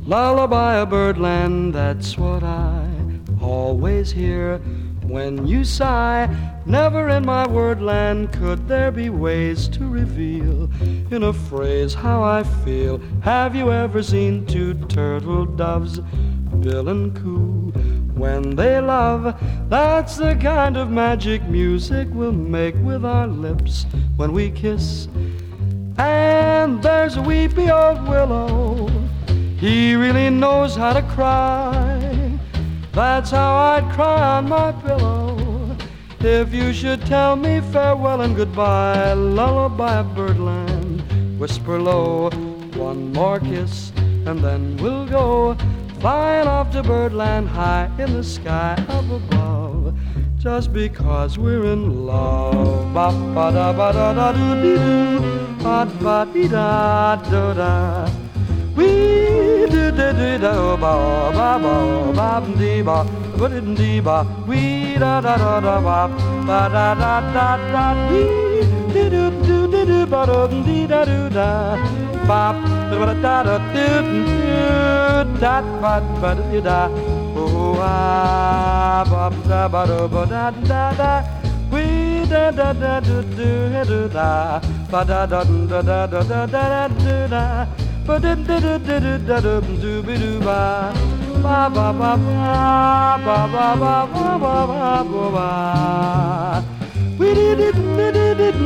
Lullaby of birdland, that's what I always hear when you sigh. Never in my wordland could there be ways to reveal in a phrase how I feel. Have you ever seen two turtle doves, bill and coo, when they love? That's the kind of magic music we'll make with our lips when we kiss. And there's a weepy old willow, he really knows how to cry. That's how I'd cry on my pillow if you should tell me farewell and goodbye. Lullaby of birdland, whisper low, one more kiss and then we'll go flying off to birdland high in the sky up above, just because we're in love. Ba ba da ba da da doo dee doo, ba ba dee da da da. We do do do do ba ba ba ba dee ba ba dee ba. We da da da da ba ba da da da da. We do do do do do ba da dee da do da. Ba ba da da do do da ba ba dee da. Oh ah ba da ba da da da. We da da da do do da ba da da da da da da do da. Ba da da da da da da do be do ba ba ba ba ba ba ba ba ba ba ba ba. We did it did it did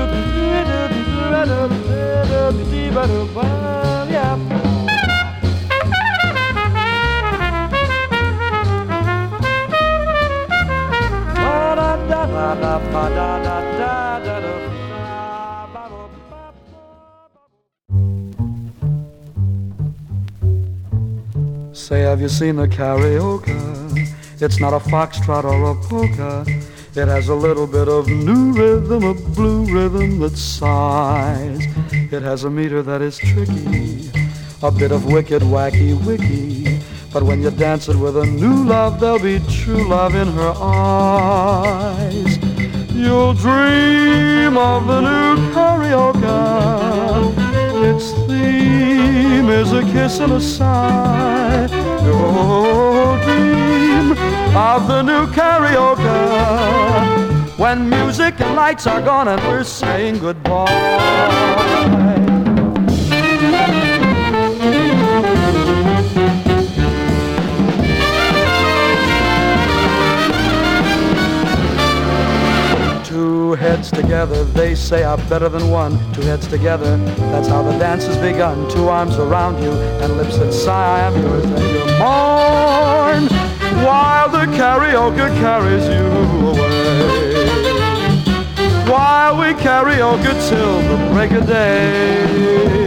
it yeah. Ba da da da ba da da da da da. Say, have you seen the karaoke? It's not a foxtrot or a polka. It has a little bit of new rhythm, a blue rhythm that sighs. It has a meter that is tricky, a bit of wicked, wacky, wicky. But when you dance it with a new love, there'll be true love in her eyes. You'll dream of the new karaoke. Its theme is a kiss and a sigh. You'll dream of the new karaoke when music and lights are gone and we're saying goodbye. Two heads together, they say, are better than one. Two heads together, that's how the dance has begun. Two arms around you and lips that sigh, I'm yours and you're mine, while the karaoke carries you away. While we karaoke till the break of day.